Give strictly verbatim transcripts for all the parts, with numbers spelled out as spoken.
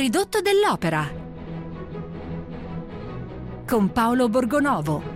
Ridotto dell'Opera con Paolo Borgonovo.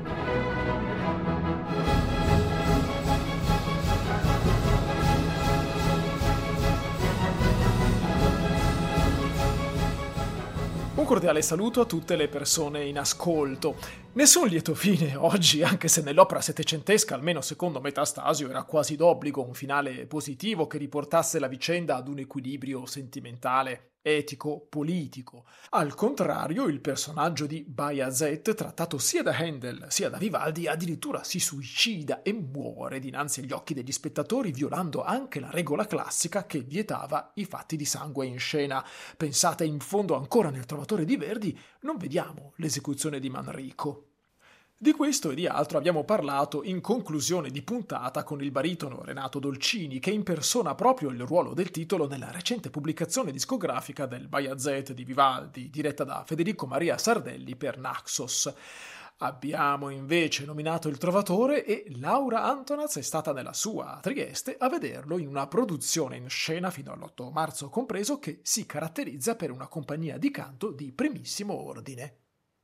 Un cordiale saluto a tutte le persone in ascolto. Nessun lieto fine oggi, anche se nell'opera settecentesca, almeno secondo Metastasio, era quasi d'obbligo un finale positivo che riportasse la vicenda ad un equilibrio sentimentale, etico, politico. Al contrario, il personaggio di Bajazet, trattato sia da Handel sia da Vivaldi, addirittura si suicida e muore dinanzi agli occhi degli spettatori, violando anche la regola classica che vietava i fatti di sangue in scena. Pensate, in fondo ancora nel Trovatore di Verdi non vediamo l'esecuzione di Manrico. Di questo e di altro abbiamo parlato in conclusione di puntata con il baritono Renato Dolcini, che impersona proprio il ruolo del titolo nella recente pubblicazione discografica del Bajazet di Vivaldi, diretta da Federico Maria Sardelli per Naxos. Abbiamo invece nominato il Trovatore e Laura Antonaz è stata nella sua Trieste a vederlo in una produzione in scena fino all'otto marzo compreso, che si caratterizza per una compagnia di canto di primissimo ordine.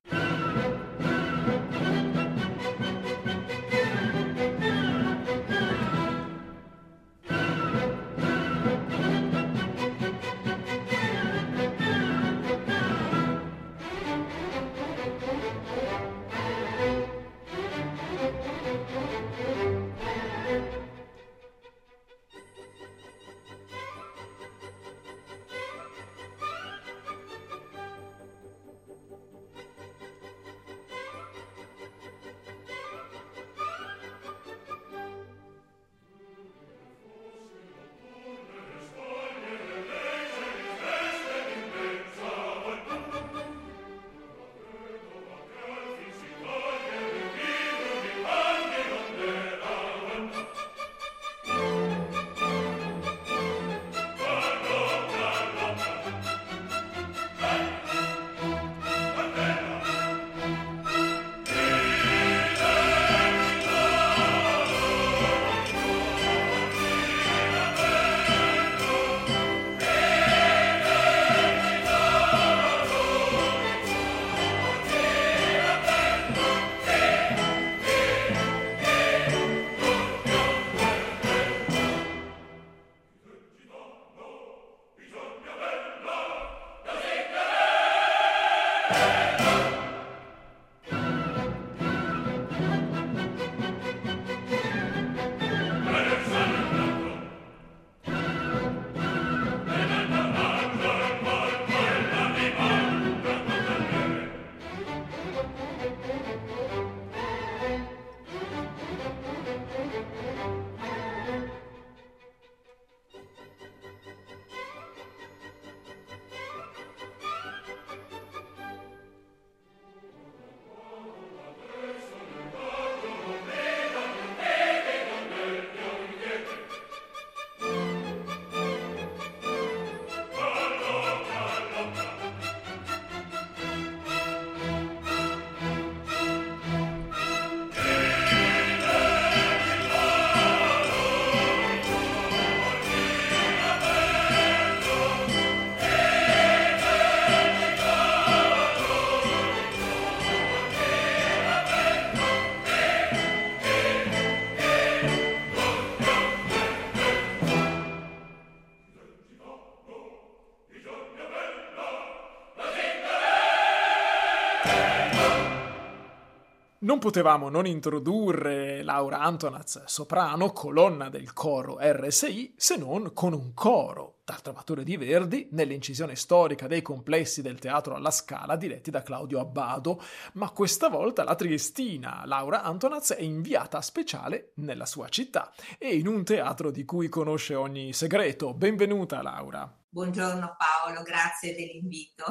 Non potevamo non introdurre Laura Antonaz, soprano, colonna del coro R S I, se non con un coro dal Trovatore di Verdi nell'incisione storica dei complessi del Teatro alla Scala diretti da Claudio Abbado, ma questa volta la triestina Laura Antonaz è inviata speciale nella sua città e in un teatro di cui conosce ogni segreto. Benvenuta Laura. Buongiorno Paolo, grazie dell'invito.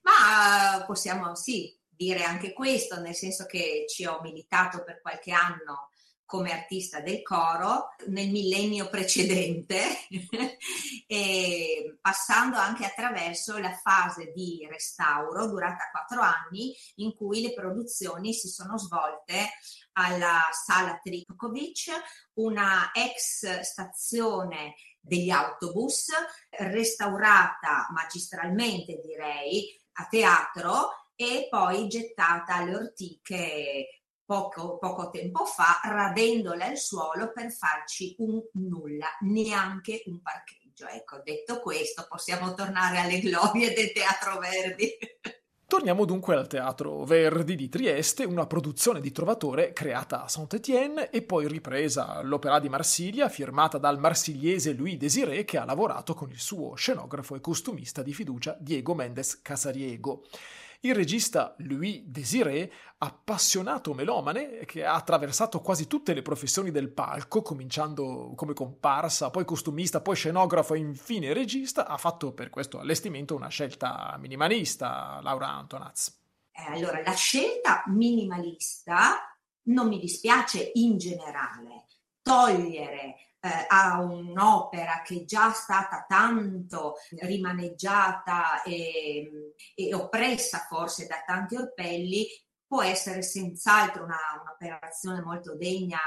Ma possiamo sì dire anche questo, nel senso che ci ho militato per qualche anno come artista del coro nel millennio precedente e passando anche attraverso la fase di restauro durata quattro anni in cui le produzioni si sono svolte alla Sala Tripkovic, una ex stazione degli autobus, restaurata magistralmente direi a teatro e poi gettata alle ortiche poco, poco tempo fa, radendola al suolo per farci un nulla, neanche un parcheggio. Ecco, detto questo, possiamo tornare alle glorie del Teatro Verdi. Torniamo dunque al Teatro Verdi di Trieste, una produzione di Trovatore creata a Saint-Étienne e poi ripresa all'Opéra di Marsiglia, firmata dal marsigliese Louis Désiré, che ha lavorato con il suo scenografo e costumista di fiducia Diego Méndez Casariego. Il regista Louis Désiré, appassionato melomane, che ha attraversato quasi tutte le professioni del palco, cominciando come comparsa, poi costumista, poi scenografo e infine regista, ha fatto per questo allestimento una scelta minimalista, Laura Antonaz. Eh, allora, la scelta minimalista non mi dispiace in generale. Togliere eh, a un'opera che è già stata tanto rimaneggiata e, e oppressa forse da tanti orpelli può essere senz'altro una, un'operazione molto degna,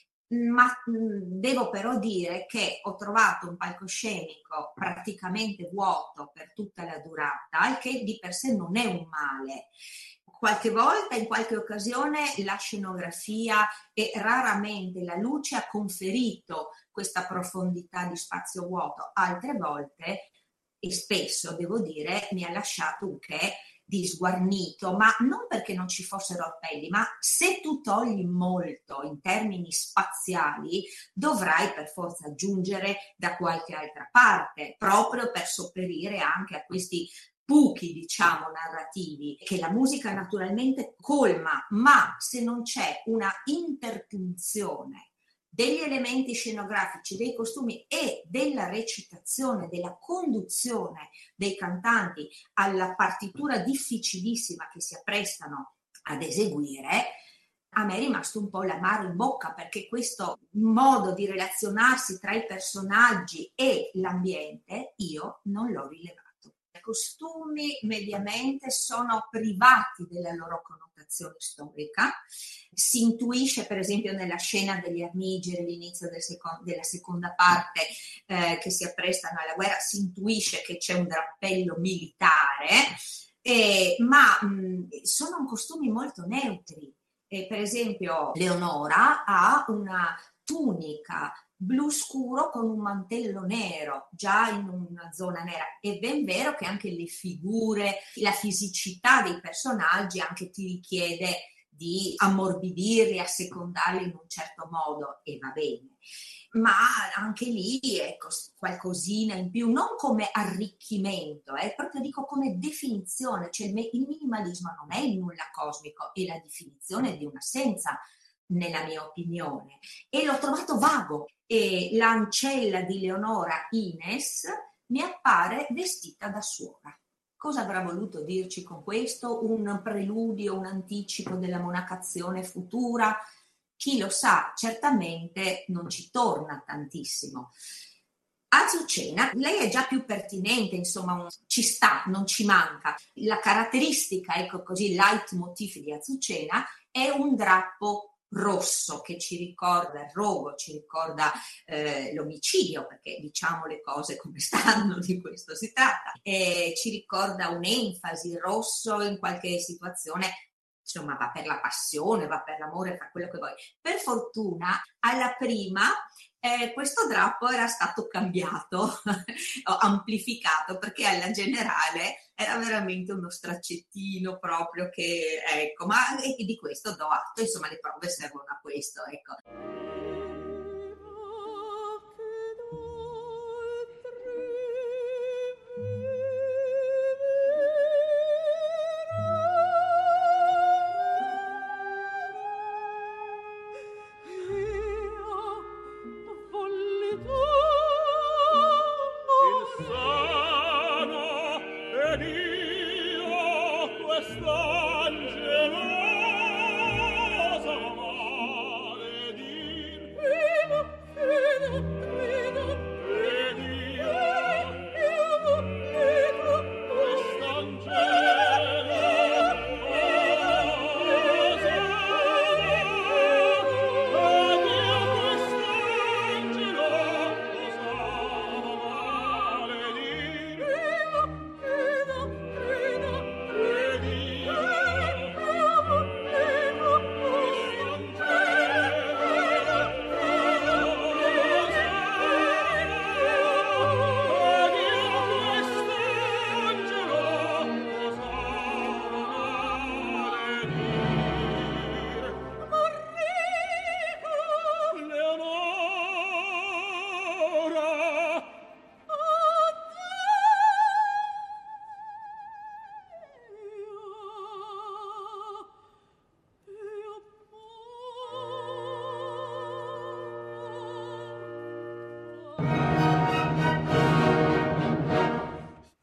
ma mh, devo però dire che ho trovato un palcoscenico praticamente vuoto per tutta la durata, il che di per sé non è un male. Qualche volta, in qualche occasione, la scenografia e raramente la luce ha conferito questa profondità di spazio vuoto. Altre volte, e spesso devo dire, mi ha lasciato un che di sguarnito, ma non perché non ci fossero orpelli, ma se tu togli molto in termini spaziali, dovrai per forza aggiungere da qualche altra parte, proprio per sopperire anche a questi buchi, diciamo, narrativi che la musica naturalmente colma, ma se non c'è una interpunzione degli elementi scenografici, dei costumi e della recitazione, della conduzione dei cantanti alla partitura difficilissima che si apprestano ad eseguire, a me è rimasto un po' l'amaro in bocca, perché questo modo di relazionarsi tra i personaggi e l'ambiente io non l'ho rilevato. I costumi mediamente sono privati della loro connotazione storica. Si intuisce, per esempio, nella scena degli Armigeri, all'inizio del seco- della seconda parte, eh, che si apprestano alla guerra, si intuisce che c'è un drappello militare, eh, ma mh, sono costumi molto neutri. Eh, per esempio, Leonora ha una tunica blu scuro con un mantello nero, già in una zona nera. È ben vero che anche le figure, la fisicità dei personaggi anche ti richiede di ammorbidirli, assecondarli in un certo modo, e va bene. Ma anche lì, ecco, qualcosina in più, non come arricchimento, eh, proprio dico come definizione, cioè il, me- il minimalismo non è il nulla cosmico, è la definizione di un'assenza, nella mia opinione, e l'ho trovato vago. E l'ancella di Leonora, Ines, mi appare vestita da suora. Cosa avrà voluto dirci con questo? Un preludio, un anticipo della monacazione futura? Chi lo sa, certamente non ci torna tantissimo. Azucena, lei è già più pertinente, insomma, un, ci sta, non ci manca. La caratteristica, ecco così, il leitmotiv di Azucena è un drappo rosso che ci ricorda il rogo, ci ricorda eh, l'omicidio, perché diciamo le cose come stanno, di questo si tratta, e ci ricorda un'enfasi, rosso in qualche situazione, insomma va per la passione, va per l'amore, fa quello che vuoi. Per fortuna alla prima eh, questo drappo era stato cambiato o amplificato, perché alla generale era veramente uno straccettino proprio che, ecco, ma e di questo do atto, insomma le prove servono a questo, ecco.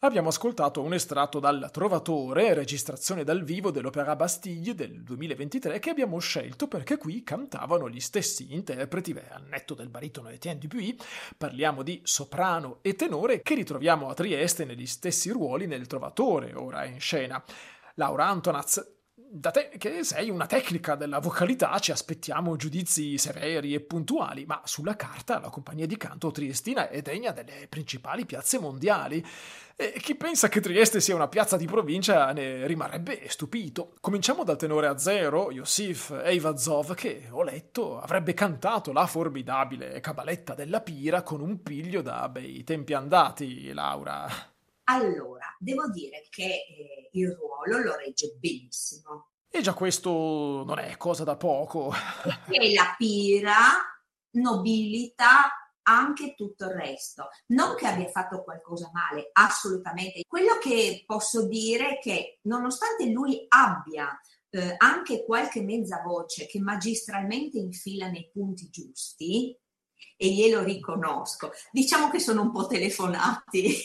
abbiamo ascoltato un estratto dal Trovatore, registrazione dal vivo dell'Opéra Bastille del duemilaventitré, che abbiamo scelto perché qui cantavano gli stessi interpreti, beh, al netto del baritono Etienne Dupuis. Parliamo di soprano e tenore che ritroviamo a Trieste negli stessi ruoli nel Trovatore, ora in scena. Laura Antonaz, da te che sei una tecnica della vocalità, ci aspettiamo giudizi severi e puntuali, ma sulla carta la compagnia di canto triestina è degna delle principali piazze mondiali. E chi pensa che Trieste sia una piazza di provincia ne rimarrebbe stupito. Cominciamo dal tenore a zero, Yossif Eyvazov, che, ho letto, avrebbe cantato la formidabile Cabaletta della Pira con un piglio da bei tempi andati, Laura. Allora, devo dire che eh, il ruolo lo regge benissimo. E già questo non è cosa da poco. E la Pira nobilita anche tutto il resto. Non che abbia fatto qualcosa male, assolutamente. Quello che posso dire è che nonostante lui abbia eh, anche qualche mezza voce che magistralmente infila nei punti giusti, e glielo riconosco, diciamo che sono un po' telefonati.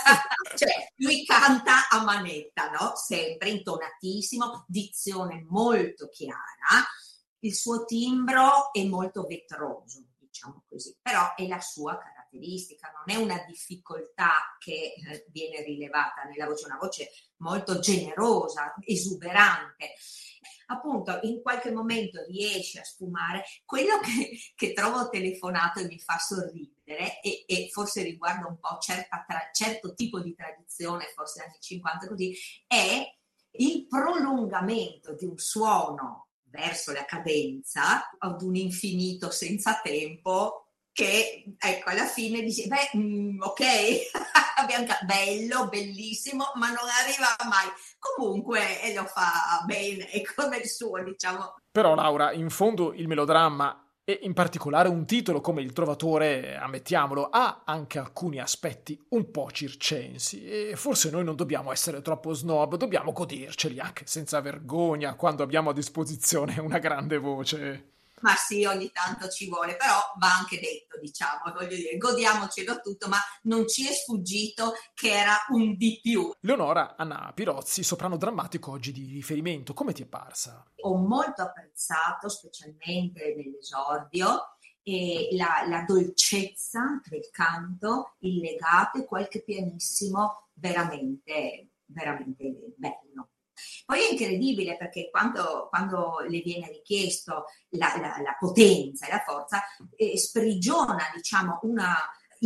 Cioè, lui canta a manetta, no? Sempre intonatissimo, dizione molto chiara, il suo timbro è molto vetroso, diciamo così, però è la sua caratteristica, non è una difficoltà che eh, viene rilevata nella voce, una voce molto generosa, esuberante. Appunto, in qualche momento riesce a sfumare. Quello che, che trovo telefonato e mi fa sorridere, e, e forse riguarda un po' certa tra, certo tipo di tradizione, forse anni cinquanta così, è il prolungamento di un suono verso la cadenza ad un infinito senza tempo, che ecco alla fine dice beh mm, ok abbiamo bello, bellissimo, ma non arriva mai, comunque e lo fa bene, è come il suo, diciamo. Però Laura, in fondo il melodramma, e in particolare un titolo come Il Trovatore, ammettiamolo, ha anche alcuni aspetti un po' circensi, e forse noi non dobbiamo essere troppo snob, dobbiamo goderceli anche senza vergogna quando abbiamo a disposizione una grande voce. Ma sì, ogni tanto ci vuole, però va anche detto, diciamo, voglio dire, godiamocelo tutto, ma non ci è sfuggito che era un di più. Leonora Anna Pirozzi, soprano drammatico oggi di riferimento, come ti è parsa? Ho molto apprezzato, specialmente nell'esordio, e la, la dolcezza del canto, il legato e qualche pianissimo veramente, veramente bello. Poi è incredibile perché quando, quando le viene richiesto la, la, la potenza e la forza, eh, sprigiona, diciamo, una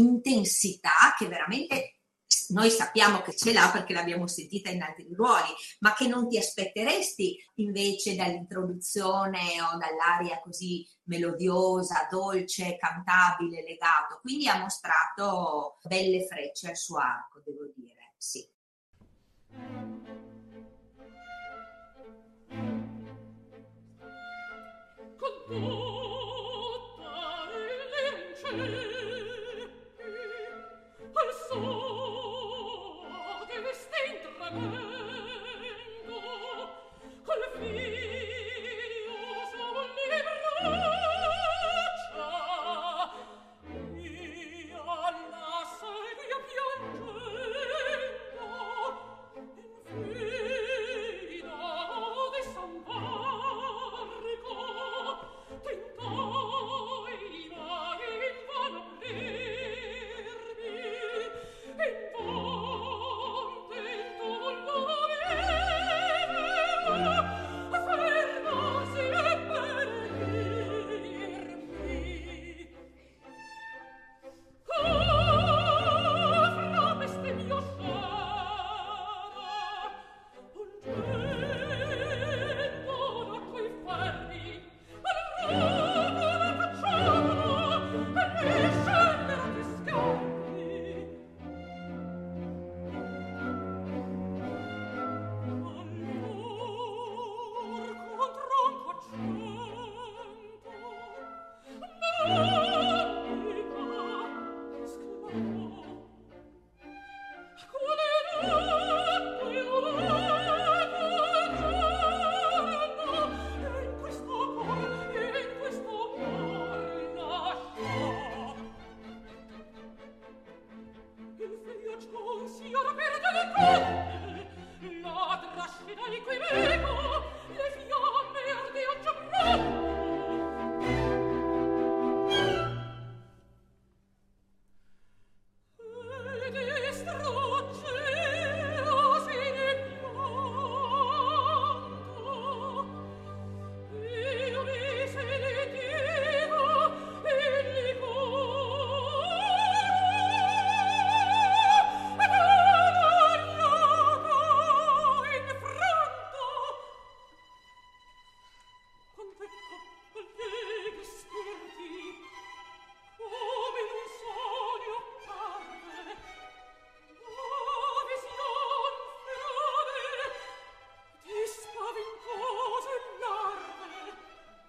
intensità che veramente noi sappiamo che ce l'ha perché l'abbiamo sentita in altri ruoli, ma che non ti aspetteresti invece dall'introduzione o dall'aria così melodiosa, dolce, cantabile, legato. Quindi ha mostrato belle frecce al suo arco, devo dire, sì. Think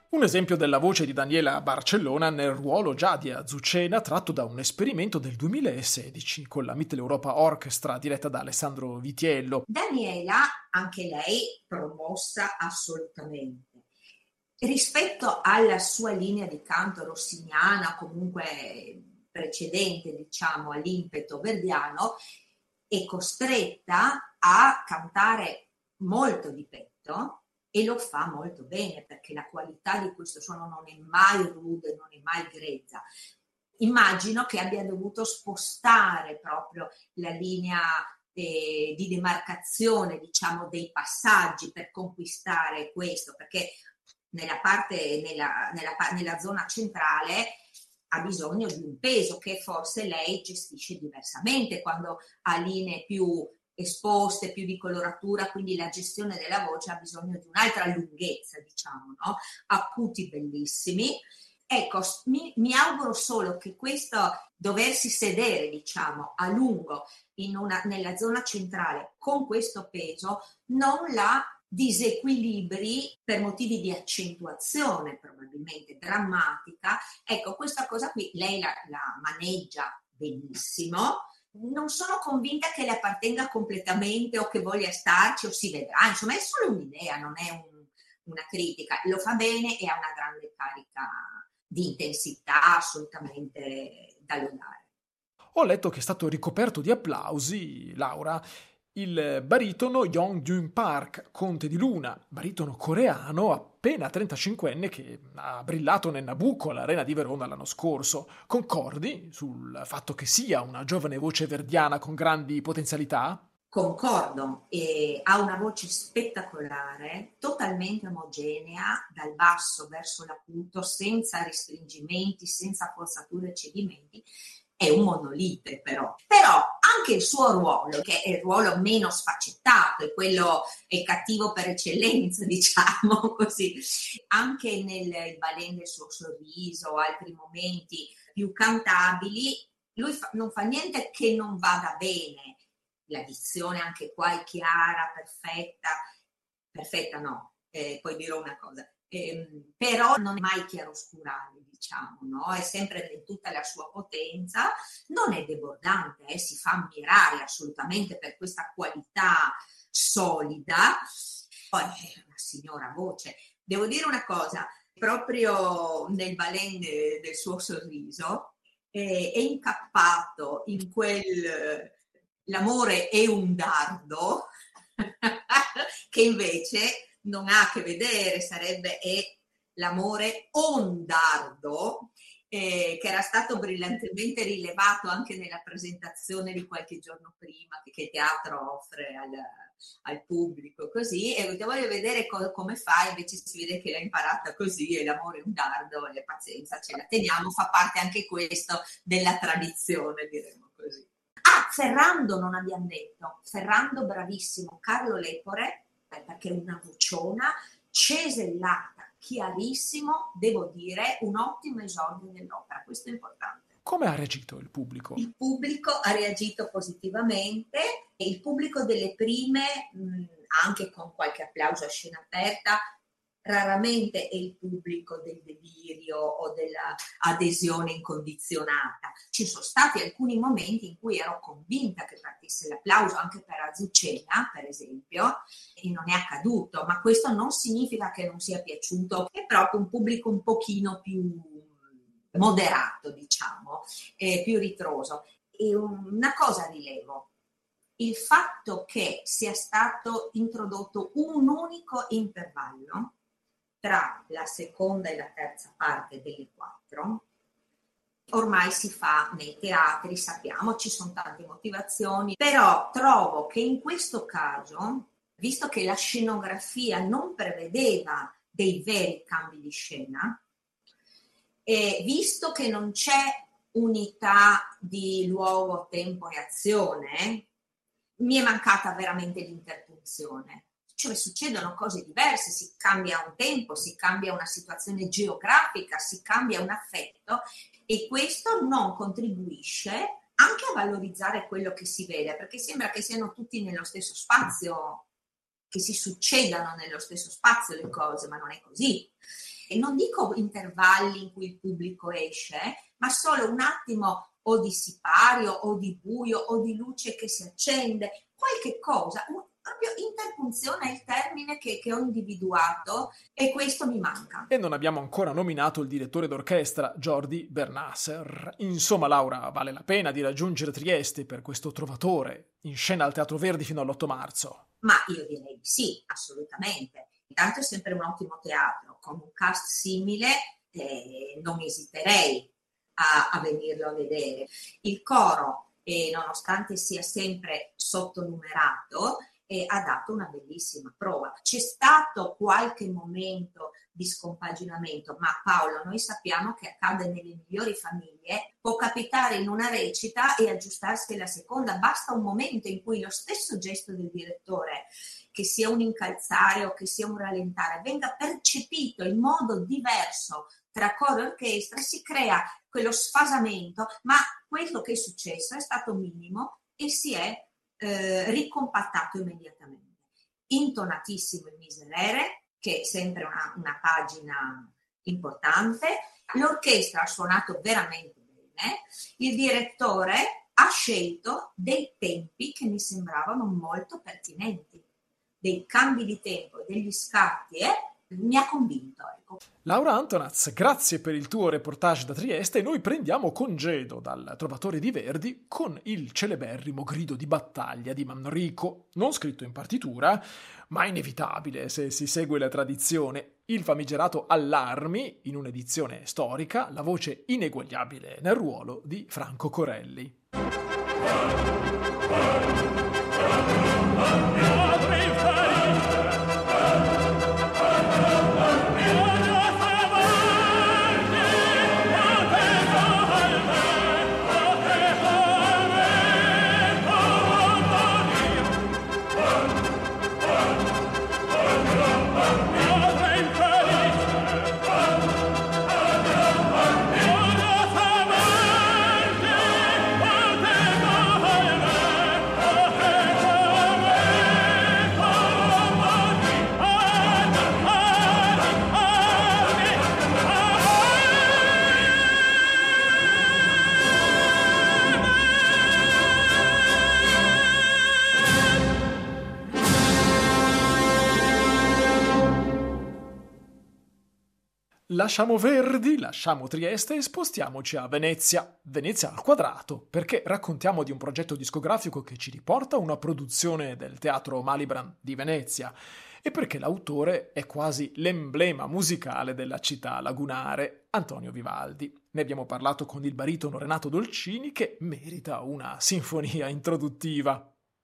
Un esempio della voce di Daniela Barcellona nel ruolo già di Azucena tratto da un esperimento del duemilasedici con la Mitteleuropa Orchestra diretta da Alessandro Vitiello. Daniela, anche lei promossa assolutamente. Rispetto alla sua linea di canto rossiniana, comunque precedente, diciamo, all'impeto verdiano, è costretta a cantare molto di petto e lo fa molto bene, perché la qualità di questo suono non è mai rude, non è mai grezza. Immagino che abbia dovuto spostare proprio la linea eh, di demarcazione, diciamo, dei passaggi per conquistare questo, perché nella parte, nella, nella, nella zona centrale ha bisogno di un peso che forse lei gestisce diversamente quando ha linee più esposte, più di coloratura, quindi la gestione della voce ha bisogno di un'altra lunghezza, diciamo, no? Acuti bellissimi. Ecco, mi, mi auguro solo che questo doversi sedere, diciamo, a lungo in una, nella zona centrale con questo peso non la disequilibri per motivi di accentuazione probabilmente drammatica. Ecco, questa cosa qui lei la, la maneggia benissimo. Non sono convinta che le appartenga completamente o che voglia starci o si vedrà, insomma è solo un'idea, non è un, una critica, lo fa bene e ha una grande carica di intensità assolutamente da lodare. Ho letto che è stato ricoperto di applausi, Laura, il baritono Yong Jun Park, conte di Luna, baritono coreano appena trentacinquenne che ha brillato nel Nabucco all'Arena di Verona l'anno scorso. Concordi sul fatto che sia una giovane voce verdiana con grandi potenzialità? Concordo, e ha una voce spettacolare, totalmente omogenea, dal basso verso l'acuto, senza restringimenti, senza forzature e cedimenti. È un monolite però. Però anche il suo ruolo, che è il ruolo meno sfaccettato, è quello è il cattivo per eccellenza, diciamo così, anche nel ballet del suo sorriso, altri momenti più cantabili, lui fa, non fa niente che non vada bene. La dizione anche qua è chiara, perfetta, perfetta no, eh, poi dirò una cosa, eh, però non è mai chiaroscurale, diciamo, no? È sempre in tutta la sua potenza, non è debordante, eh? Si fa ammirare assolutamente per questa qualità solida, poi è una signora voce. Devo dire una cosa, proprio nel ballet del suo sorriso, eh, è incappato in quel... L'amore è un dardo che invece non ha a che vedere, sarebbe è l'amore un dardo, eh, che era stato brillantemente rilevato anche nella presentazione di qualche giorno prima che, che il teatro offre al, al pubblico, così, e voglio vedere co- come fa, invece si vede che l'ha imparata così, e l'amore è un dardo, e pazienza, ce la teniamo, fa parte anche questo della tradizione, diremmo così. Ah, Ferrando non abbiamo detto, Ferrando bravissimo, Carlo Lepore, perché è una vociona, cesellata, chiarissimo, devo dire, un ottimo esordio dell'opera, questo è importante. Come ha reagito il pubblico? Il pubblico ha reagito positivamente, e il pubblico delle prime, mh, anche con qualche applauso a scena aperta, raramente è il pubblico del delirio o dell'adesione incondizionata. Ci sono stati alcuni momenti in cui ero convinta che partisse l'applauso, anche per Azucena, per esempio, e non è accaduto, ma questo non significa che non sia piaciuto, è proprio un pubblico un pochino più moderato, diciamo, eh, più ritroso. E una cosa rilevo, il fatto che sia stato introdotto un unico intervallo tra la seconda e la terza parte delle quattro, ormai si fa nei teatri, sappiamo, ci sono tante motivazioni, però trovo che in questo caso, visto che la scenografia non prevedeva dei veri cambi di scena, e visto che non c'è unità di luogo, tempo e azione, mi è mancata veramente l'interpunzione. Cioè succedono cose diverse, si cambia un tempo, si cambia una situazione geografica, si cambia un affetto, e questo non contribuisce anche a valorizzare quello che si vede, perché sembra che siano tutti nello stesso spazio, che si succedano nello stesso spazio le cose, ma non è così. e non dico intervalli in cui il pubblico esce, ma solo un attimo o di sipario o di buio o di luce che si accende, qualche cosa, un, proprio interpunzione è il termine che, che ho individuato e questo mi manca. E non abbiamo ancora nominato il direttore d'orchestra, Jordi Bernasser. Insomma, Laura, vale la pena di raggiungere Trieste per questo Trovatore in scena al Teatro Verdi fino all'otto marzo? Ma io direi di sì, assolutamente. Intanto è sempre un ottimo teatro, con un cast simile eh, non esiterei a, a venirlo a vedere. Il coro, eh, nonostante sia sempre sottonumerato, eh, ha dato una bellissima prova. C'è stato qualche momento di scompaginamento, ma Paolo, noi sappiamo che accade nelle migliori famiglie, può capitare in una recita e aggiustarsi alla seconda, basta un momento in cui lo stesso gesto del direttore, che sia un incalzare o che sia un rallentare, venga percepito in modo diverso tra coro e orchestra, si crea quello sfasamento, ma quello che è successo è stato minimo e si è eh, ricompattato immediatamente. Intonatissimo il Miserere, che è sempre una, una pagina importante, l'orchestra ha suonato veramente bene, il direttore ha scelto dei tempi che mi sembravano molto pertinenti, dei cambi di tempo, degli scatti, e eh? mi ha convinto. Ecco. Laura Antonaz, grazie per il tuo reportage da Trieste e noi prendiamo congedo dal Trovatore di Verdi con il celeberrimo grido di battaglia di Manrico, non scritto in partitura, ma inevitabile se si segue la tradizione, il famigerato Allarmi, in un'edizione storica, la voce ineguagliabile nel ruolo di Franco Corelli. Lasciamo Verdi, lasciamo Trieste e spostiamoci a Venezia. Venezia al quadrato, perché raccontiamo di un progetto discografico che ci riporta a una produzione del Teatro Malibran di Venezia e perché l'autore è quasi l'emblema musicale della città lagunare, Antonio Vivaldi. Ne abbiamo parlato con il baritono Renato Dolcini, che merita una sinfonia introduttiva.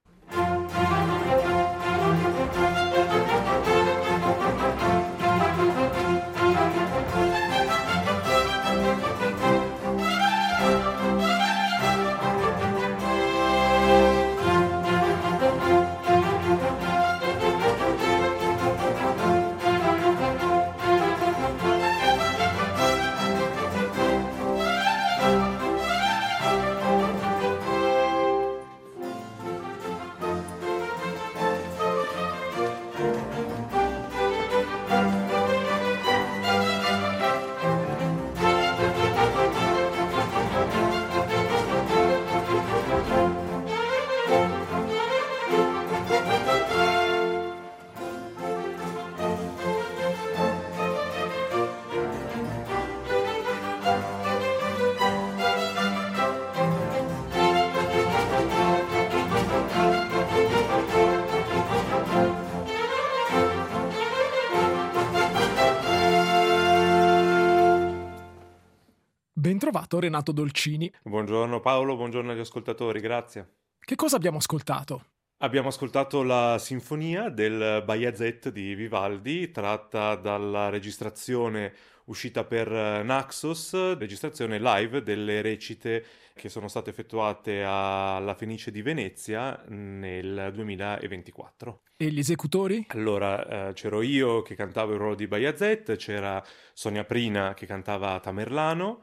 Ben trovato Renato Dolcini. Buongiorno Paolo, buongiorno agli ascoltatori, grazie. Che cosa abbiamo ascoltato? Abbiamo ascoltato la sinfonia del Bayazet di Vivaldi, tratta dalla registrazione uscita per Naxos, registrazione live delle recite che sono state effettuate alla Fenice di Venezia nel duemilaventiquattro. E gli esecutori? Allora, eh, c'ero io che cantavo il ruolo di Bayazet, c'era Sonia Prina che cantava Tamerlano,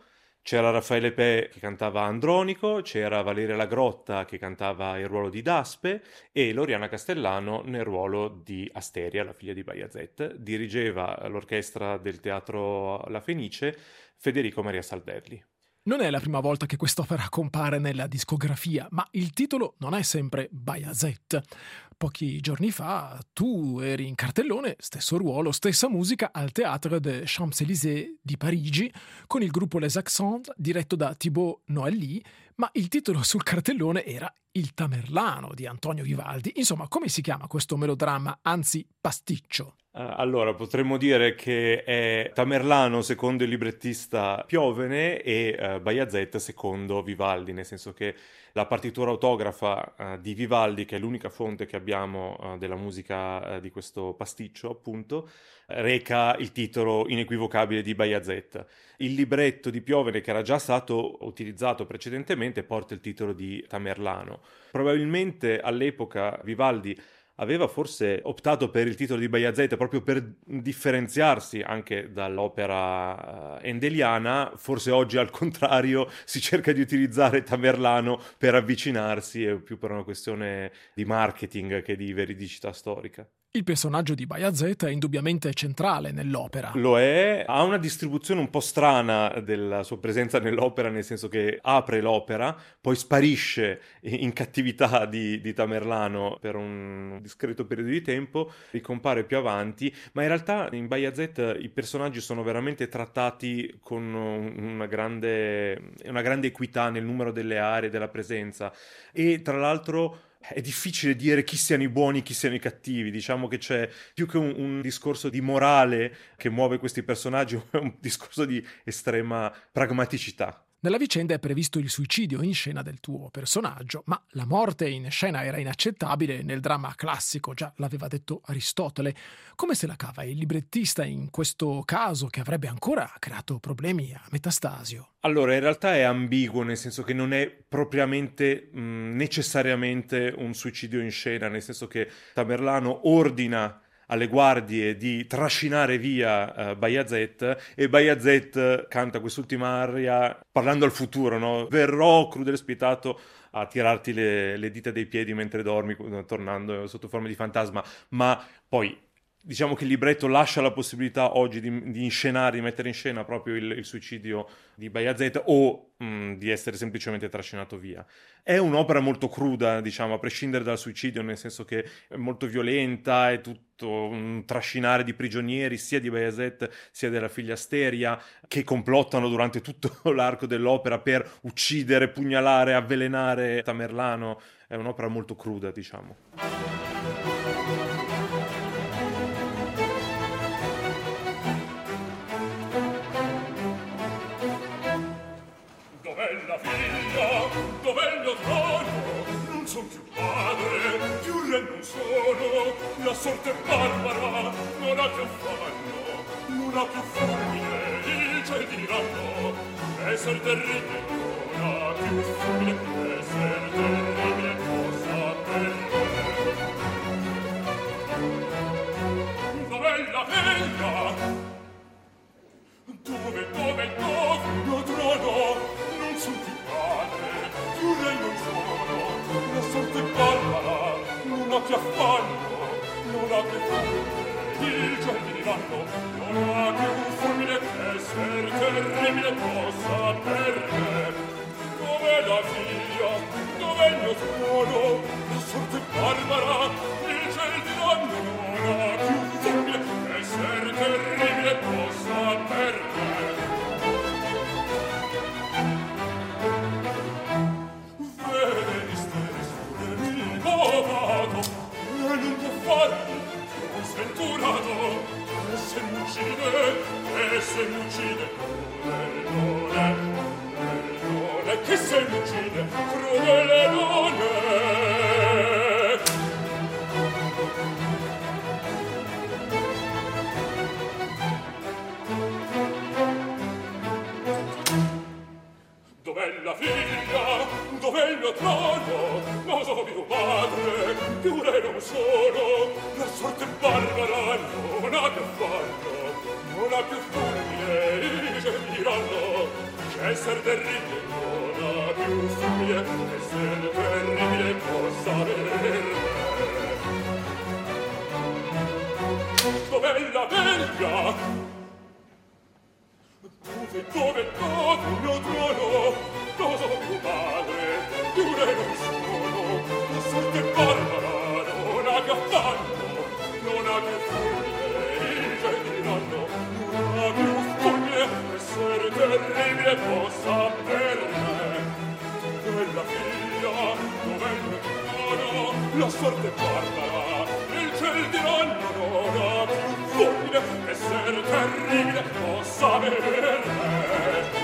C'era Raffaele Pe che cantava Andronico, c'era Valeria Lagrotta che cantava il ruolo di Daspe e Loriana Castellano nel ruolo di Asteria, la figlia di Bajazet. Dirigeva l'orchestra del Teatro La Fenice Federico Maria Salvelli. Non è la prima volta che quest'opera compare nella discografia, ma il titolo non è sempre Bajazet. Pochi giorni fa tu eri in cartellone, stesso ruolo, stessa musica al Théâtre des Champs-Élysées di Parigi, con il gruppo Les Accents diretto da Thibaut Noally, ma il titolo sul cartellone era Il Tamerlano di Antonio Vivaldi. Insomma, come si chiama questo melodramma, anzi pasticcio? Allora, potremmo dire che è Tamerlano secondo il librettista Piovene e uh, Bajazet secondo Vivaldi, nel senso che la partitura autografa uh, di Vivaldi, che è l'unica fonte che abbiamo uh, della musica uh, di questo pasticcio, appunto, reca il titolo inequivocabile di Bajazet. Il libretto di Piovene, che era già stato utilizzato precedentemente, porta il titolo di Tamerlano. Probabilmente all'epoca Vivaldi aveva forse optato per il titolo di Bajazet proprio per differenziarsi anche dall'opera uh, endeliana. Forse oggi al contrario si cerca di utilizzare Tamerlano per avvicinarsi, è più per una questione di marketing che di veridicità storica. Il personaggio di Bajazet è indubbiamente centrale nell'opera. Lo è, ha una distribuzione un po' strana della sua presenza nell'opera, nel senso che apre l'opera, poi sparisce in cattività di, di Tamerlano per un discreto periodo di tempo, ricompare più avanti, ma in realtà in Bajazet i personaggi sono veramente trattati con una grande, una grande equità nel numero delle aree, della presenza, e tra l'altro è difficile dire chi siano i buoni e chi siano i cattivi. Diciamo che c'è più che un, un discorso di morale che muove questi personaggi, è un discorso di estrema pragmaticità. Nella vicenda è previsto il suicidio in scena del tuo personaggio, ma la morte in scena era inaccettabile nel dramma classico, già l'aveva detto Aristotele. Come se la cava il librettista in questo caso, che avrebbe ancora creato problemi a Metastasio? Allora, in realtà è ambiguo, nel senso che non è propriamente mh, necessariamente un suicidio in scena, nel senso che Tamerlano ordina alle guardie di trascinare via uh, Bajazet, e Bajazet canta quest'ultima aria parlando al futuro, no? Verrò, crudele spietato, a tirarti le, le dita dei piedi mentre dormi, tornando sotto forma di fantasma. Ma poi diciamo che il libretto lascia la possibilità oggi di, di inscenare, di mettere in scena proprio il, il suicidio di Bajazet o mh, di essere semplicemente trascinato via. È un'opera molto cruda, diciamo, a prescindere dal suicidio, nel senso che è molto violenta, è tutto un trascinare di prigionieri, sia di Bajazet sia della figlia Asteria, che complottano durante tutto l'arco dell'opera per uccidere, pugnalare, avvelenare Tamerlano. È un'opera molto cruda, diciamo. La figlia, dov'è il mio trono? Non son più padre, più re non sono. La sorte è barbara, non ha più affanno, non ha più fulmine, i cieli diranno. Esser terribile, non ha più fulmine, esser terribile cosa per me. Dov'è la figlia? Dove, dove il mio trono? Non son più padre, più re non sono. La sorte è barbara, non ha più affanno, non ha più fulmine, i giorni diranno. Non ha più fulmine che ser terribile cosa per me. Dov'è la figlia, dov'è il mio trono? La sorte è barbara, i cieli diranno. Non ha più fulmine che ser terribile cosa per me. Sventurato, e se m'uccide, e se m'uccide, crudele non è, non è, che se m'uccide, crudele non è. Dov'è la figlia, dov'è il mio trono? Non so più padre, più re non sono. La sorte barbara non ha più affanno, non ha più fulmine, i cieli diranno. Che Esser terribile non ha più furie, esser terribile possa aver. Dov'è la veglia? Dove, dove, dove il mio trono? Cosa mio padre? Più re non sono. La sorte barbara non ha più affanno, non ha più fulmine, i geni diranno, non ha più fulmine, essere terribile possa per me. Dov'è la figlia? Dov'è il mio trono? La sorte barbara, il ciel diranno, non ha più fulmine, essere terribile possa per me.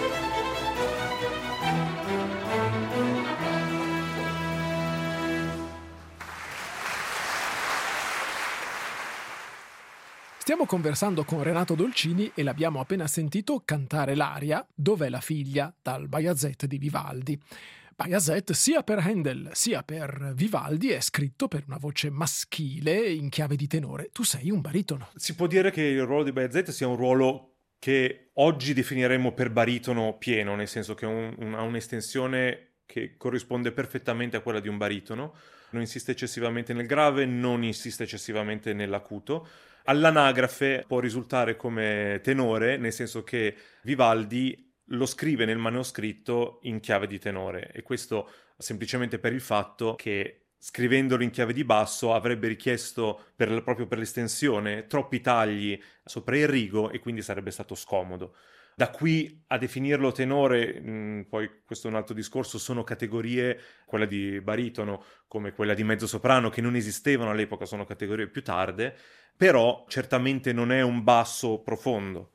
Stiamo conversando con Renato Dolcini e l'abbiamo appena sentito cantare l'aria Dov'è la figlia dal Bajazet di Vivaldi. Bajazet, sia per Handel sia per Vivaldi, è scritto per una voce maschile in chiave di tenore. Tu sei un baritono. Si può dire che il ruolo di Bajazet sia un ruolo che oggi definiremmo per baritono pieno, nel senso che un, un, ha un'estensione che corrisponde perfettamente a quella di un baritono. Non insiste eccessivamente nel grave, non insiste eccessivamente nell'acuto. All'anagrafe può risultare come tenore, nel senso che Vivaldi lo scrive nel manoscritto in chiave di tenore, e questo semplicemente per il fatto che scrivendolo in chiave di basso avrebbe richiesto per, proprio per l'estensione troppi tagli sopra il rigo e quindi sarebbe stato scomodo. Da qui a definirlo tenore, mh, poi questo è un altro discorso, sono categorie, quella di baritono come quella di mezzosoprano, che non esistevano all'epoca, sono categorie più tarde, però certamente non è un basso profondo.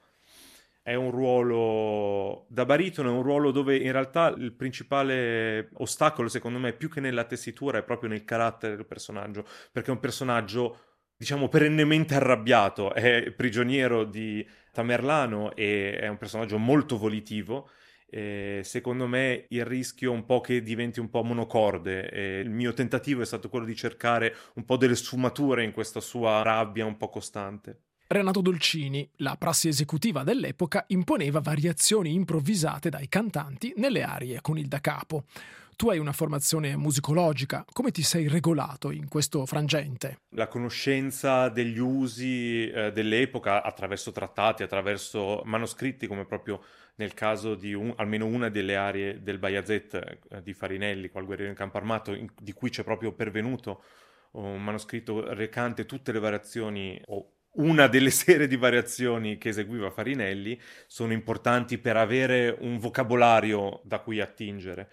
È un ruolo da baritono, è un ruolo dove in realtà il principale ostacolo, secondo me, più che nella tessitura, è proprio nel carattere del personaggio, perché è un personaggio, diciamo, perennemente arrabbiato, è prigioniero di Tamerlano e è un personaggio molto volitivo. E secondo me il rischio è un po' che diventi un po' monocorde, e il mio tentativo è stato quello di cercare un po' delle sfumature in questa sua rabbia un po' costante. Renato Dolcini, la prassi esecutiva dell'epoca, imponeva variazioni improvvisate dai cantanti nelle arie con il da capo. Tu hai una formazione musicologica, come ti sei regolato in questo frangente? La conoscenza degli usi eh, dell'epoca attraverso trattati, attraverso manoscritti, come proprio nel caso di un, almeno una delle arie del Bajazet eh, di Farinelli, Qual guerriero in campo armato, in, di cui c'è proprio pervenuto un manoscritto recante tutte le variazioni o una delle serie di variazioni che eseguiva Farinelli, sono importanti per avere un vocabolario da cui attingere.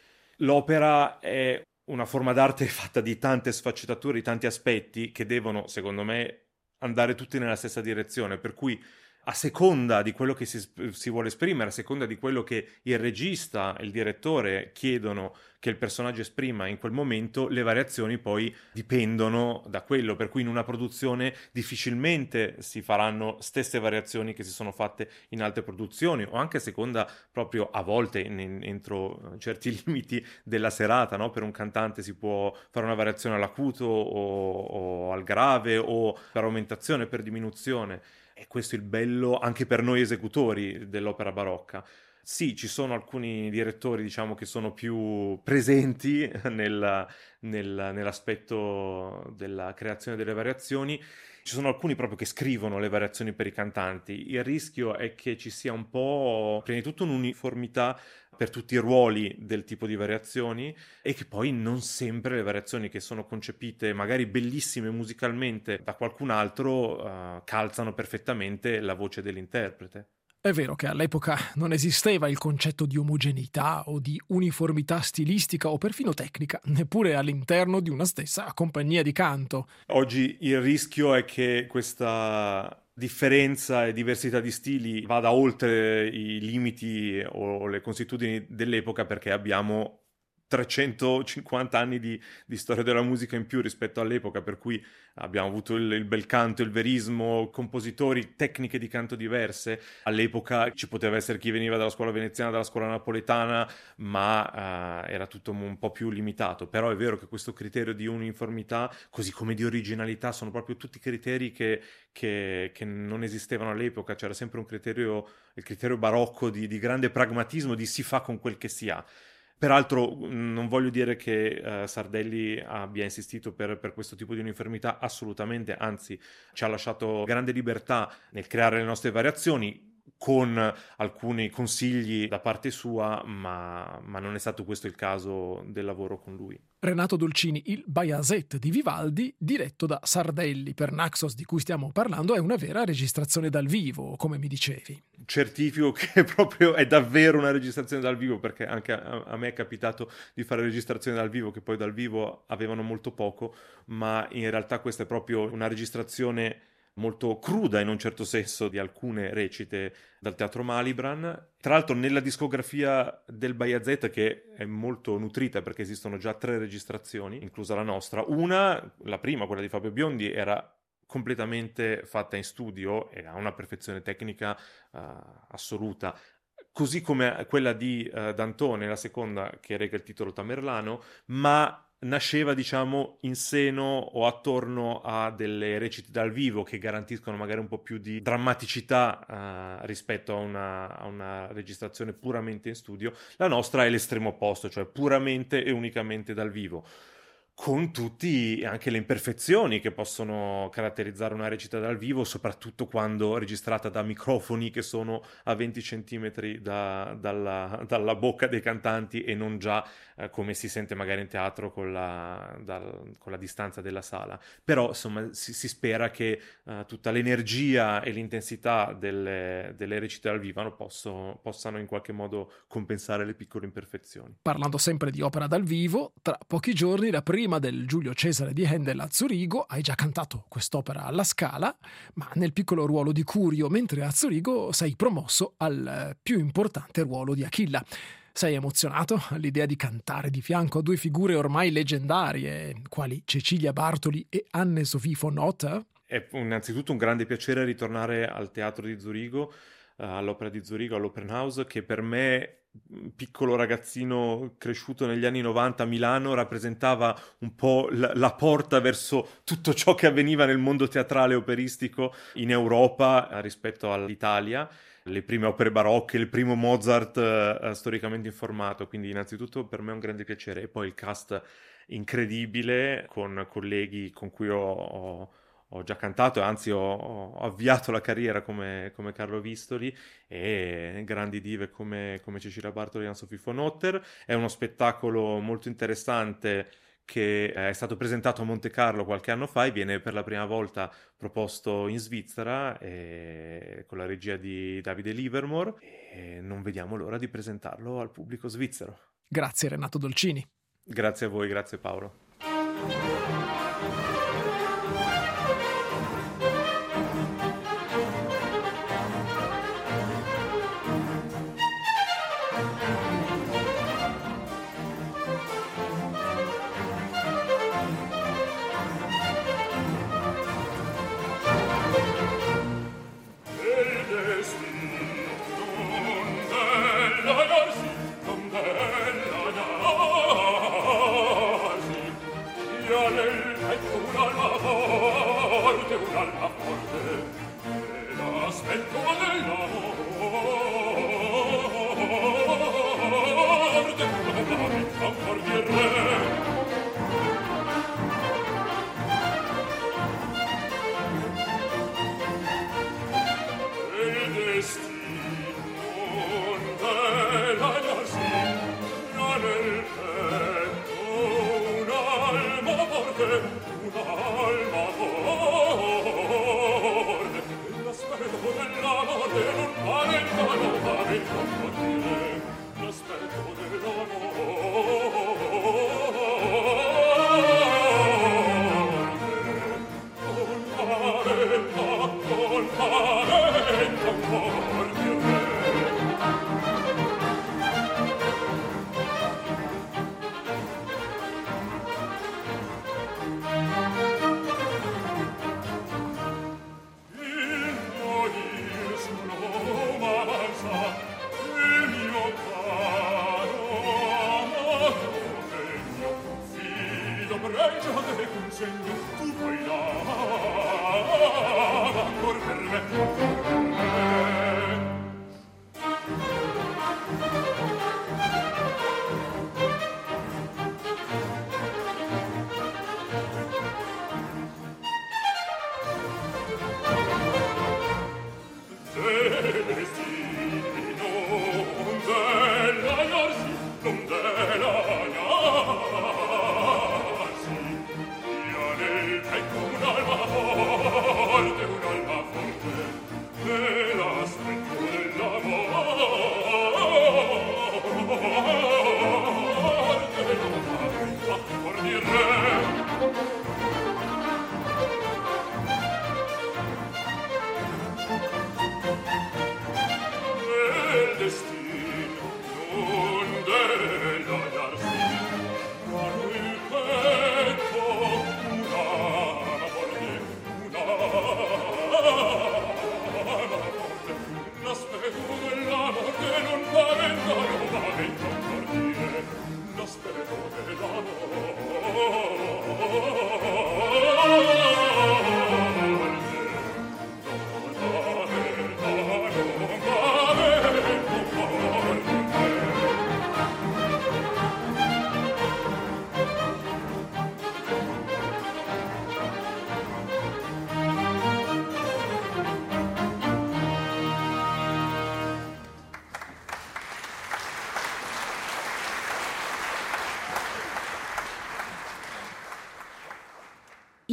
L'opera è una forma d'arte fatta di tante sfaccettature, di tanti aspetti che devono, secondo me, andare tutti nella stessa direzione, per cui a seconda di quello che si, si vuole esprimere, a seconda di quello che il regista e il direttore chiedono che il personaggio esprima in quel momento, le variazioni poi dipendono da quello, per cui in una produzione difficilmente si faranno stesse variazioni che si sono fatte in altre produzioni, o anche a seconda proprio a volte in, in, entro certi limiti della serata, no? Per un cantante si può fare una variazione all'acuto o, o al grave, o per aumentazione, per diminuzione. E questo è il bello anche per noi esecutori dell'opera barocca. Sì, ci sono alcuni direttori, diciamo, che sono più presenti nel, nel, nell'aspetto della creazione delle variazioni. Ci sono alcuni proprio che scrivono le variazioni per i cantanti. Il rischio è che ci sia un po', prima di tutto, un'uniformità per tutti i ruoli del tipo di variazioni, e che poi non sempre le variazioni che sono concepite magari bellissime musicalmente da qualcun altro uh, calzano perfettamente la voce dell'interprete. È vero che all'epoca non esisteva il concetto di omogeneità o di uniformità stilistica o perfino tecnica, neppure all'interno di una stessa compagnia di canto. Oggi il rischio è che questa differenza e diversità di stili vada oltre i limiti o le consuetudini dell'epoca, perché abbiamo trecentocinquanta anni di, di storia della musica in più rispetto all'epoca, per cui abbiamo avuto il, il bel canto, il verismo, compositori, tecniche di canto diverse. All'epoca ci poteva essere chi veniva dalla scuola veneziana, dalla scuola napoletana, ma uh, era tutto un po' più limitato. Però è vero che questo criterio di uniformità, così come di originalità, sono proprio tutti criteri che, che, che non esistevano all'epoca. C'era sempre un criterio, il criterio barocco di, di grande pragmatismo, di si fa con quel che si ha. Peraltro non voglio dire che uh, Sardelli abbia insistito per, per questo tipo di uniformità, assolutamente, anzi ci ha lasciato grande libertà nel creare le nostre variazioni, con alcuni consigli da parte sua, ma, ma non è stato questo il caso del lavoro con lui. Renato Dolcini, il Bajazet di Vivaldi, diretto da Sardelli per Naxos, di cui stiamo parlando, è una vera registrazione dal vivo, come mi dicevi. Certifico che proprio è davvero una registrazione dal vivo, perché anche a, a me è capitato di fare registrazioni dal vivo che poi dal vivo avevano molto poco, ma in realtà questa è proprio una registrazione molto cruda in un certo senso di alcune recite dal Teatro Malibran. Tra l'altro nella discografia del Bajazet, che è molto nutrita perché esistono già tre registrazioni, inclusa la nostra, una, la prima, quella di Fabio Biondi, era completamente fatta in studio e ha una perfezione tecnica uh, assoluta, così come quella di uh, Dantone, la seconda, che reca il titolo Tamerlano, ma nasceva, diciamo, in seno o attorno a delle recite dal vivo che garantiscono magari un po' più di drammaticità uh, rispetto a una, a una registrazione puramente in studio. La nostra è l'estremo opposto, cioè puramente e unicamente dal vivo, con tutti anche le imperfezioni che possono caratterizzare una recita dal vivo, soprattutto quando registrata da microfoni che sono a venti centimetri da, dalla, dalla bocca dei cantanti e non già eh, come si sente magari in teatro con la, dal, con la distanza della sala. Però insomma si, si spera che uh, tutta l'energia e l'intensità delle, delle recite dal vivo posso, possano in qualche modo compensare le piccole imperfezioni. Parlando sempre di opera dal vivo, tra pochi giorni la prima del Giulio Cesare di Handel a Zurigo. Hai già cantato quest'opera alla Scala, ma nel piccolo ruolo di Curio, mentre a Zurigo sei promosso al più importante ruolo di Achilla. Sei emozionato all'idea di cantare di fianco a due figure ormai leggendarie, quali Cecilia Bartoli e Anne-Sophie von Otter? È innanzitutto un grande piacere ritornare al teatro di Zurigo, all'Opera di Zurigo, all'Opernhaus, che per me, piccolo ragazzino cresciuto negli anni novanta a Milano, rappresentava un po' la, la porta verso tutto ciò che avveniva nel mondo teatrale operistico in Europa rispetto all'Italia. Le prime opere barocche, il primo Mozart uh, storicamente informato, quindi innanzitutto per me è un grande piacere. E poi il cast incredibile, con colleghi con cui ho... ho Ho già cantato, anzi ho, ho avviato la carriera come, come Carlo Vistoli, e grandi dive come, come Cecilia Bartoli e Anne-Sophie von Otter. È uno spettacolo molto interessante che è stato presentato a Monte Carlo qualche anno fa e viene per la prima volta proposto in Svizzera e, con la regia di Davide Livermore, e non vediamo l'ora di presentarlo al pubblico svizzero. Grazie Renato Dolcini. Grazie a voi, grazie Paolo.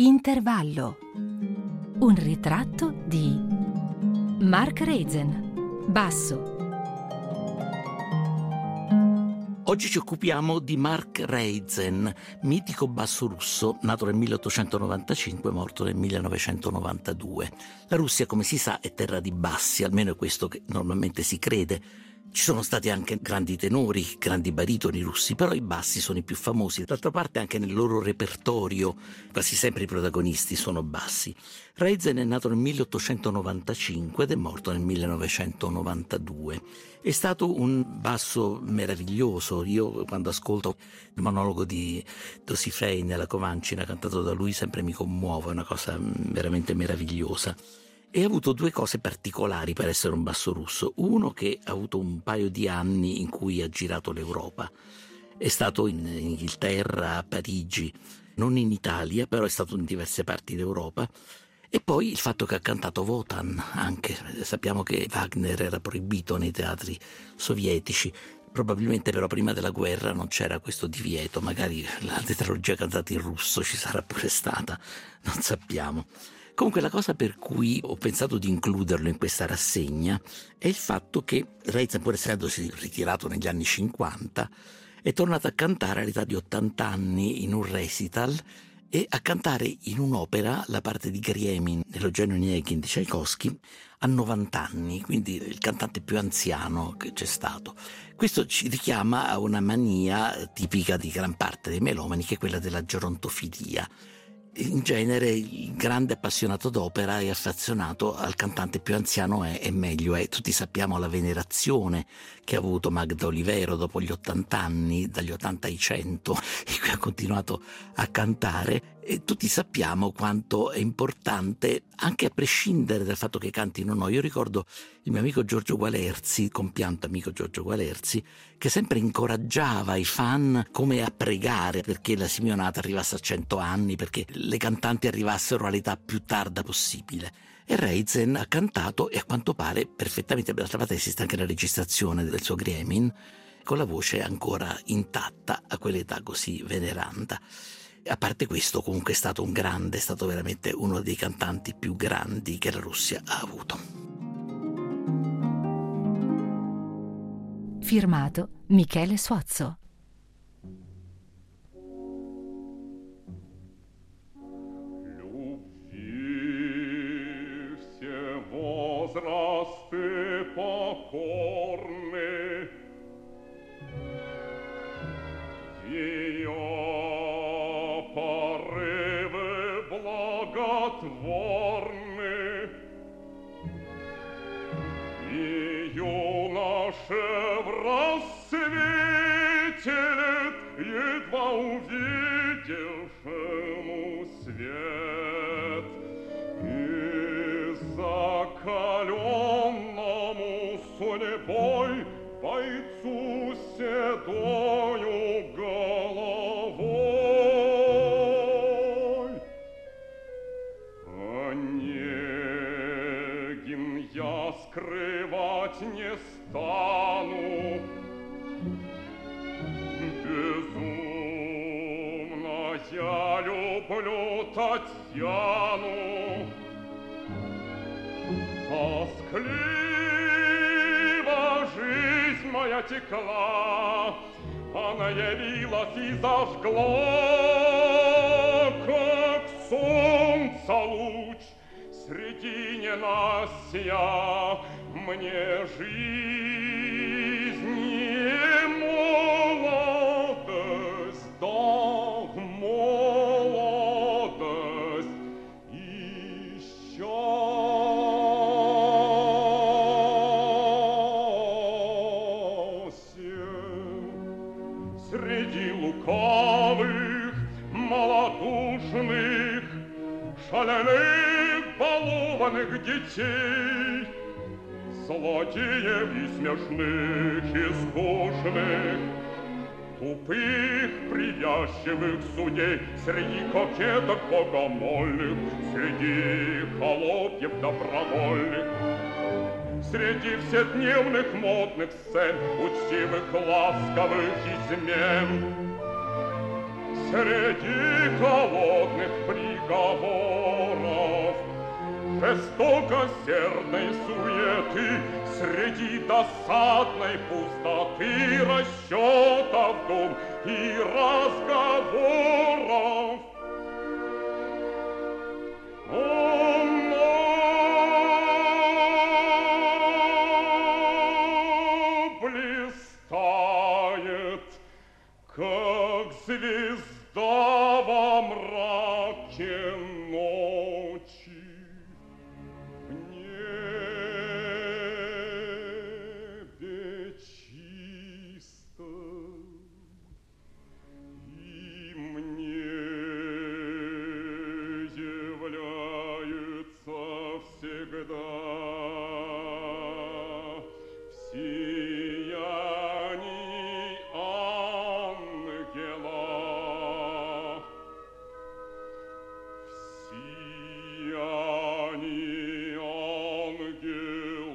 Intervallo. Un ritratto di Mark Reizen, basso. Oggi ci occupiamo di Mark Reizen, mitico basso russo, nato nel milleottocentonovantacinque, morto nel millenovecentonovantadue. La Russia, come si sa, è terra di bassi, almeno è questo che normalmente si crede. Ci sono stati anche grandi tenori, grandi baritoni russi, però i bassi sono i più famosi. D'altra parte anche nel loro repertorio quasi sempre i protagonisti sono bassi. Reizen è nato nel milleottocentonovantacinque ed è morto nel millenovecentonovantadue. È stato un basso meraviglioso. Io quando ascolto il monologo di Dosifei nella Covancina cantato da lui sempre mi commuovo, è una cosa veramente meravigliosa. E ha avuto due cose particolari per essere un basso russo. Uno, che ha avuto un paio di anni in cui ha girato l'Europa. È stato in Inghilterra, a Parigi, non in Italia, però è stato in diverse parti d'Europa. E poi il fatto che ha cantato Wotan, anche. Sappiamo che Wagner era proibito nei teatri sovietici. Probabilmente però prima della guerra non c'era questo divieto, magari la tetralogia cantata in russo ci sarà pure stata, non sappiamo. Comunque la cosa per cui ho pensato di includerlo in questa rassegna è il fatto che Reizen, pur essendosi ritirato negli anni cinquanta, è tornato a cantare all'età di ottanta anni in un recital e a cantare in un'opera la parte di Griemin nell'Eugenio Onegin di Tchaikovsky a novanta anni, quindi il cantante più anziano che c'è stato. Questo ci richiama a una mania tipica di gran parte dei melomani, che è quella della gerontofilia. In genere il grande appassionato d'opera è affezionato al cantante più anziano è, e meglio è. Tutti sappiamo la venerazione che ha avuto Magda Olivero dopo gli ottanta anni, dagli ottanta ai cento, in cui ha continuato a cantare, e tutti sappiamo quanto è importante, anche a prescindere dal fatto che cantino o no. Io ricordo il mio amico Giorgio Gualerzi, compianto amico Giorgio Gualerzi, che sempre incoraggiava i fan come a pregare perché la Simeonata arrivasse a cento anni, perché le cantanti arrivassero all'età più tarda possibile. E Reizen ha cantato, e a quanto pare perfettamente. D'altra parte esiste anche la registrazione del suo Griemin, con la voce ancora intatta a quell'età così veneranda. A parte questo, comunque è stato un grande, è stato veramente uno dei cantanti più grandi che la Russia ha avuto. Firmato Michele Suozzo. Возрасты покорны, ее порывы благотворны, и юноше в рассвете лет едва увидевшему свет, и закаленному судьбой бойцу седою головой. Онегин я скрывать не стану, безумно я люблю Татьяну. Тоскливо жизнь моя текла, она явилась и зажгла, как солнца луч среди ненастья мне жизнь и молодость, да, молодость и счастье. Среди лукавых, малодушных, шаленых, балованных детей, злодеев и смешных, и скучных, тупых, привязчивых судей, среди кокеток богомольных, среди холопьев добровольных, среди вседневных модных сцен, учтивых, ласковых измен, среди холодных приговоров, жестокосердной суеты, среди досадной пустоты расчетов, дум и разговоров. Он блистает, как звезда во мраке ночи. В небе чисто, и мне является всегда в сиянии ангела, в сиянии ангела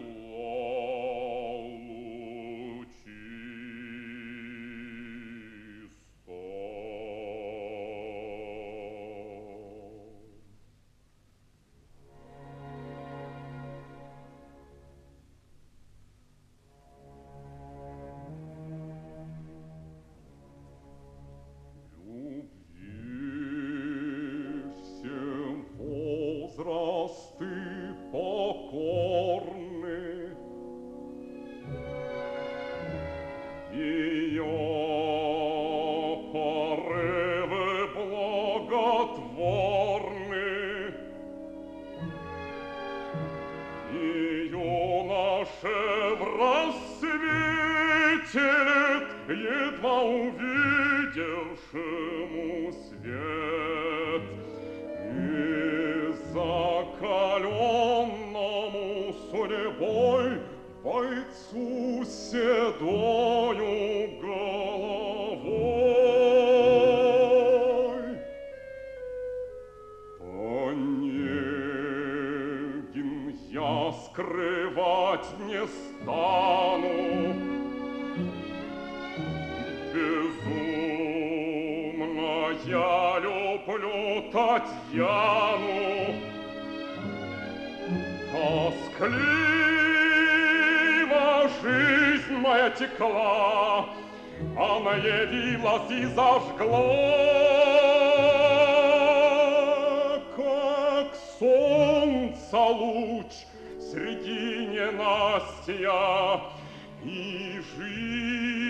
возрасты покорны, ее порывы благотворны, и юноше в рассвете лет, едва увидевшему свет, и закаленному судьбой бойцу седою головой. Онегин я скрывать не стану, безумно я люблю Татьяну. Тоскливо жизнь моя текла, она явилась и зажгла, как солнца луч среди ненастья, и жизнь